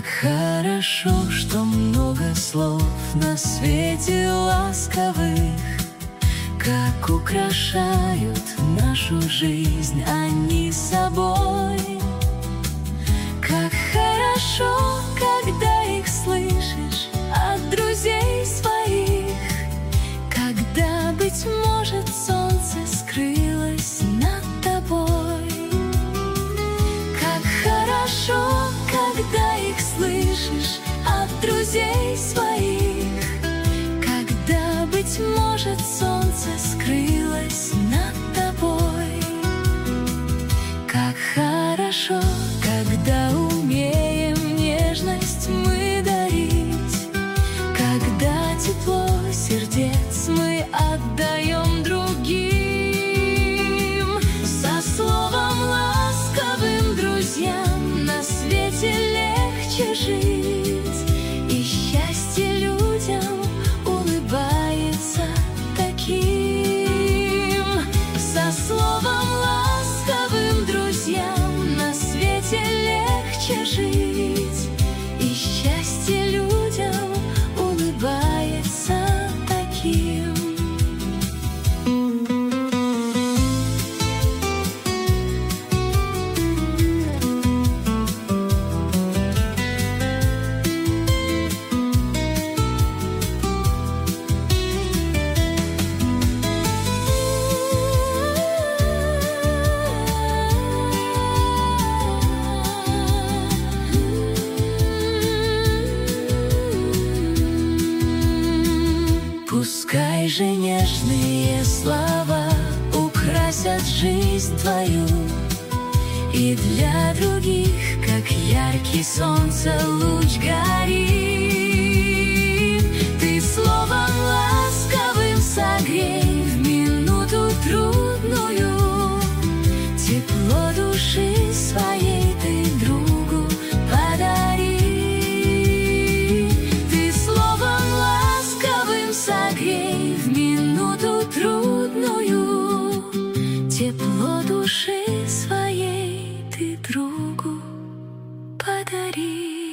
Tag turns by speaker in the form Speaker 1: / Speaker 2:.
Speaker 1: хорошо, что много слов на свете ласковых, как украшают нашу жизнь они собой. Как хорошо, когда их слышишь от друзей своих, когда, быть может, солнце скрылось над тобой. Как хорошо, когда их слышишь от друзей своих, когда, быть может, солнце скрылось над тобой. Как хорошо, когда умеем нежность мы дарить, когда тепло сердец мы отдаем другим. Со словом ласковым друзьям на свете легче жить, и счастье людям улыбается таким. Со словом ласковым друзьям на свете легче жить, и счастье людям улыбается таким. Пускай же нежные слова украсят жизнь твою, и для других, как яркий солнце луч горит. Ты словом ласковым согрей в минуту трудную, тепло души своей ты другу подари. Ты словом ласковым согрей в минуту трудную, тепло души своей ты другу подари.